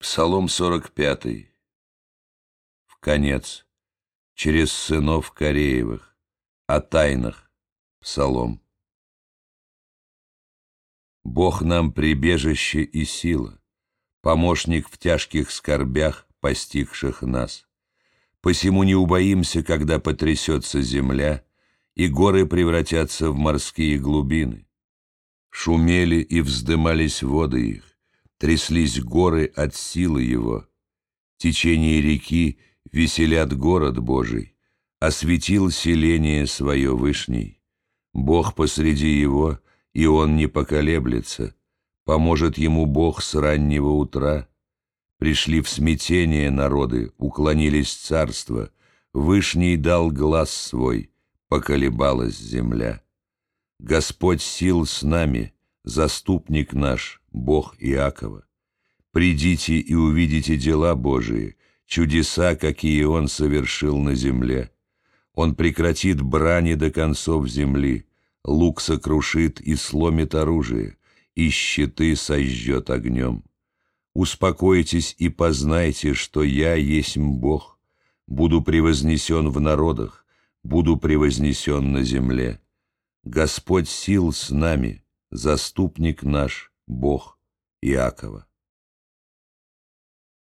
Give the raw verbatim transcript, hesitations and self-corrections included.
Псалом сорок пятый. В конец. Через сынов Кореевых. О тайнах. Псалом. Бог нам прибежище и сила, помощник в тяжких скорбях, постигших нас. Посему не убоимся, когда потрясется земля, и горы превратятся в морские глубины. Шумели и вздымались воды их, тряслись горы от силы его. Течение реки веселят город Божий, осветил селение свое Вышний. Бог посреди его, и он не поколеблется, поможет ему Бог с раннего утра. Пришли в смятение народы, уклонились царства, Вышний дал глас свой, поколебалась земля. Господь сил с нами, заступник наш, Бог Иакова. Придите и увидите дела Божии, чудеса, какие Он совершил на земле. Он прекратит брани до концов земли, лук сокрушит и сломит оружие, и щиты сожжет огнем. Успокойтесь и познайте, что я есмь Бог, буду превознесен в народах, буду превознесен на земле. Господь сил с нами, заступник наш, Бог Иакова.